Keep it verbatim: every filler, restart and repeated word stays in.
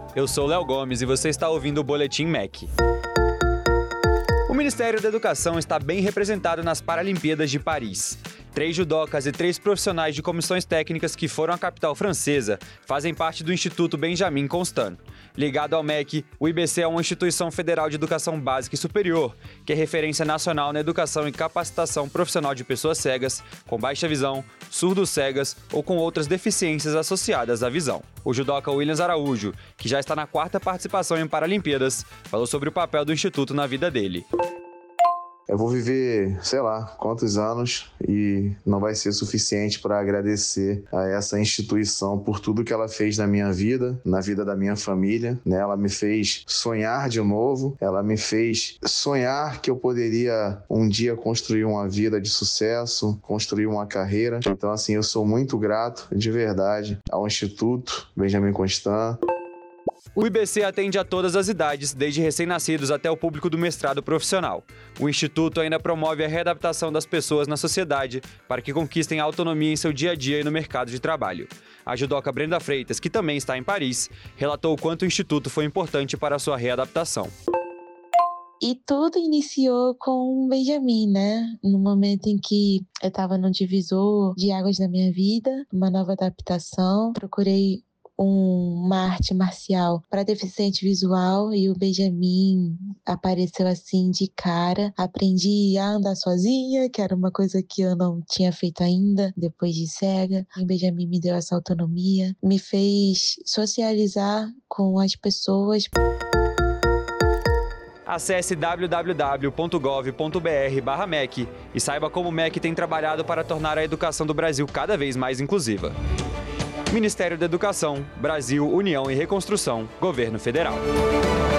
Eu sou Léo Gomes e você está ouvindo o Boletim M E C. O Ministério da Educação está bem representado nas Paralimpíadas de Paris. Três judocas e três profissionais de comissões técnicas que foram à capital francesa fazem parte do Instituto Benjamin Constant. Ligado ao M E C, o I B C é uma instituição federal de educação básica e superior, que é referência nacional na educação e capacitação profissional de pessoas cegas, com baixa visão, surdos cegas ou com outras deficiências associadas à visão. O judoca Williams Araújo, que já está na quarta participação em Paralimpíadas, falou sobre o papel do Instituto na vida dele. Eu vou viver, sei lá, quantos anos e não vai ser suficiente para agradecer a essa instituição por tudo que ela fez na minha vida, na vida da minha família, né? Ela me fez sonhar de novo, ela me fez sonhar que eu poderia um dia construir uma vida de sucesso, construir uma carreira. Então, assim, eu sou muito grato, de verdade, ao Instituto Benjamin Constant. O I B C atende a todas as idades, desde recém-nascidos até o público do mestrado profissional. O Instituto ainda promove a readaptação das pessoas na sociedade para que conquistem autonomia em seu dia a dia e no mercado de trabalho. A judoca Brenda Freitas, que também está em Paris, relatou o quanto o Instituto foi importante para a sua readaptação. E tudo iniciou com o Benjamin, né? No momento em que eu estava no divisor de águas da minha vida, uma nova adaptação, procurei uma arte marcial para deficiente visual e o Benjamin apareceu assim de cara. Aprendi a andar sozinha, que era uma coisa que eu não tinha feito ainda depois de cega. E o Benjamin me deu essa autonomia, me fez socializar com as pessoas. Acesse w w w ponto gov ponto b r barra M E C e saiba como o M E C tem trabalhado para tornar a educação do Brasil cada vez mais inclusiva. Ministério da Educação, Brasil, União e Reconstrução, Governo Federal.